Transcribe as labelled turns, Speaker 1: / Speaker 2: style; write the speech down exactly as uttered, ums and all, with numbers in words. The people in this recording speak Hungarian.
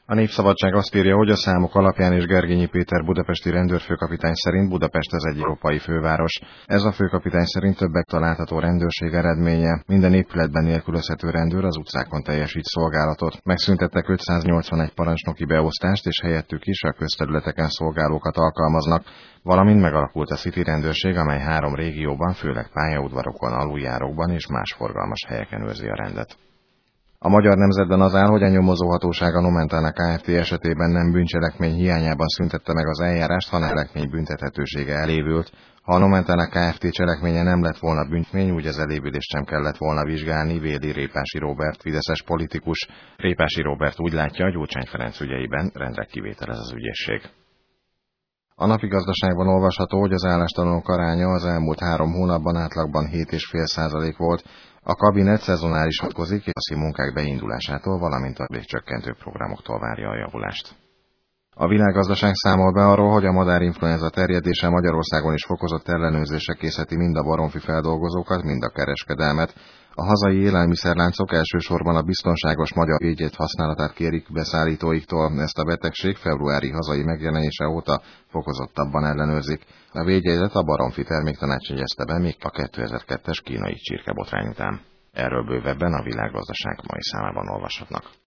Speaker 1: A Népszabadság azt írja, hogy a számok alapján és Gergényi Péter budapesti rendőrfőkapitány szerint Budapest az egyik európai főváros. Ez a főkapitány szerint többek található rendőrség eredménye. Minden épületben nélkülözhető rendőr az utcákon teljesít szolgálatot. Megszüntettek ötszáznyolcvanegy parancsnoki beosztást, és helyettük is a közterületeken szolgálókat alkalmaznak, valamint megalakult a City rendőrség, amely három régióban, főleg pályaudvarokon, aluljárókban és más forgalmas helyeken őrzi a rendet. A Magyar Nemzetben az áll, hogy a nyomozóhatóság a Nomentana Kft. Esetében nem bűncselekmény hiányában szüntette meg az eljárást, hanem cselekmény büntethetősége elévült. Ha a Nomentana Kft. Cselekménye nem lett volna bűncselekmény, úgy az elévülést sem kellett volna vizsgálni, véli Répási Róbert, fideszes politikus. Répási Róbert úgy látja, a Gyurcsány Ferenc ügyeiben rendre kivételez az ügyészség. A Napigazdaságban olvasható, hogy az állástalanok aránya az elmúlt három hónapban átlagban hét egész öt százalék volt. A kabinet szezonális hatkozik, és a munkák beindulásától, valamint a bércsökkentő programoktól várja a javulást. A Világgazdaság számol be arról, hogy a madárinfluenza terjedése Magyarországon is fokozott ellenőrzésre készíti mind a baromfi feldolgozókat, mind a kereskedelmet. A hazai élelmiszerláncok elsősorban a biztonságos magyar védjegy használatát kérik beszállítóiktól, ezt a betegség februári hazai megjelenése óta fokozottabban ellenőrzik. A védjegyet a baromfi terméktanács jegyezte be még a kétezer-kettes kínai csirkebotrány után. Erről bővebben a Világgazdaság mai számában olvashatnak.